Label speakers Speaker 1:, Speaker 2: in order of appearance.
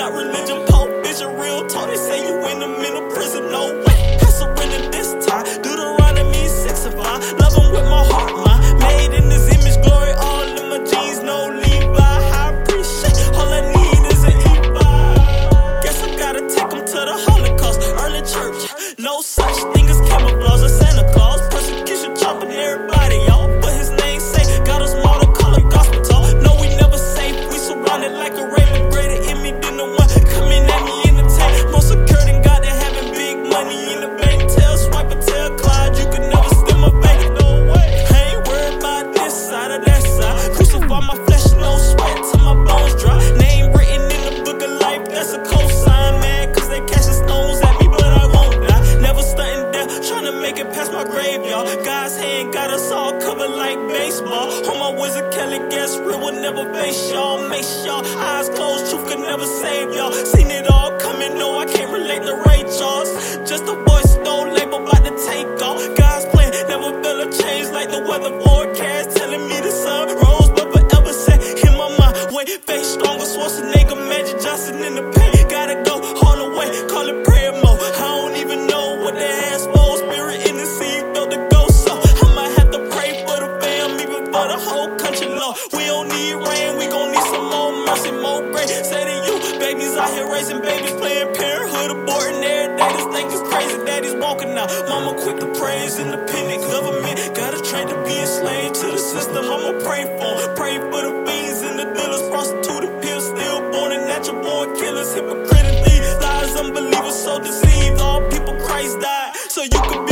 Speaker 1: not religion, Pope, vision, real talk. They say you in the mental prison, no way. I surrender this time. Deuteronomy 6 and 5. Love him with my heart, mind. Made in his image, glory, all in my jeans, no Levi. I appreciate, all I need is an E5. Guess I gotta take him to the Holocaust, early church. No such thing as camouflage or Santa Claus. Persecution chopping everybody, y'all. But his name say, got us more to color gospel talk. No, we never safe, we surrounded like a raven. Greater in me than the one coming at me in the tank. More secure than God than having big money in the bank. Tell Swipe or tell Clyde, you could never steal my bank. No way, I ain't worried about this side or that side. Crucify my flesh, no sweat till my bones dry. Name written in the book of life, that's a cosign, man. Cause they casting stones at me, but I won't die. Never stunting death, trying to make it past my grave, y'all. God's hand got us all covered like baseball. On my wizard Kelly, guess real will never face y'all. Make sure eyes closed, truth could never save y'all. Seen it all coming, no, I can't relate to Ray Charles. Just a voice, no label, about to take off. God's plan never feel a change like the weather forecast. Telling me the sun rose, but forever set in my mind. Way face stronger, Schwarzenegger, Magic Johnson in the paint. Gotta go all the way, call it prayer mode. I don't even know what the ass for. Spirit in the sea, felt the ghost, so I might have to pray for the fam, even for the whole country, Lord. We don't need rain, we gon' need some more mercy, more grace. Say to you, babies out here raising babies, playing parenthood, aborting every day. This thing is crazy, daddy's walking out. Mama quick to praise, independent government. Gotta train to be enslaved to the system. I'ma pray for the fiends and the dealers, prostituted pills, stillborn and natural born killers, hypocrite and thieves, lies, unbelievers, so deceived. All people Christ died, so you could be